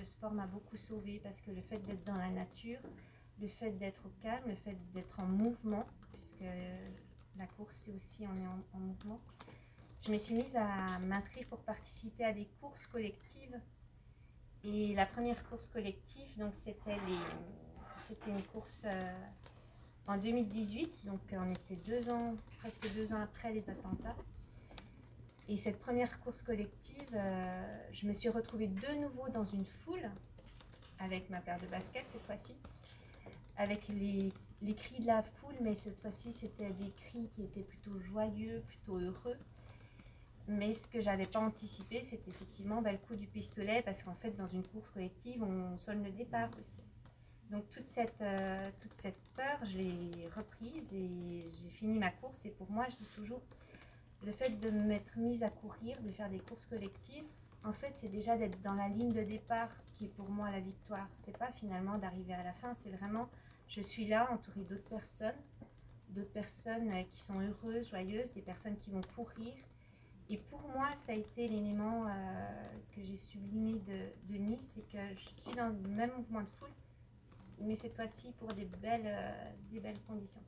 sport m'a beaucoup sauvée parce que le fait d'être dans la nature, le fait d'être au calme, le fait d'être en mouvement, puisque la course c'est aussi on est en mouvement, je me suis mise à m'inscrire pour participer à des courses collectives. Et la première course collective, donc c'était une course en 2018, donc on était presque 2 ans après les attentats. Et cette première course collective, je me suis retrouvée de nouveau dans une foule, avec ma paire de baskets cette fois-ci, avec les cris de la foule, mais cette fois-ci c'était des cris qui étaient plutôt joyeux, plutôt heureux. Mais ce que j'avais pas anticipé, c'était effectivement le coup du pistolet, parce qu'en fait dans une course collective, on sonne le départ aussi. Donc toute cette peur, je l'ai reprise et j'ai fini ma course. Et pour moi, je dis toujours, le fait de m'être mise à courir, de faire des courses collectives, en fait, c'est déjà d'être dans la ligne de départ qui est pour moi la victoire. C'est pas finalement d'arriver à la fin, c'est vraiment, je suis là entourée d'autres personnes qui sont heureuses, joyeuses, des personnes qui vont courir. Et pour moi, ça a été l'élément que j'ai sublimé de Nice, c'est que je suis dans le même mouvement de foule, mais cette fois-ci pour des belles conditions.